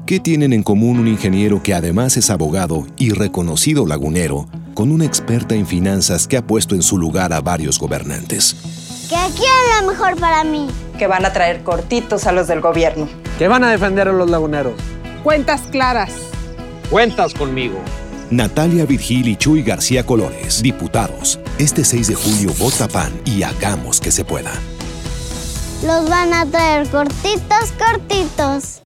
¿Qué tienen en común un ingeniero que además es abogado y reconocido lagunero con una experta en finanzas que ha puesto en su lugar a varios gobernantes? Que quieren lo mejor para mí. Que van a traer cortitos a los del gobierno. Que van a defender a los laguneros. Cuentas claras. Cuentas conmigo. Natalia Virgil y Chuy García Colores, diputados. Este 6 de julio vota PAN y hagamos que se pueda. Los van a traer cortitos, cortitos.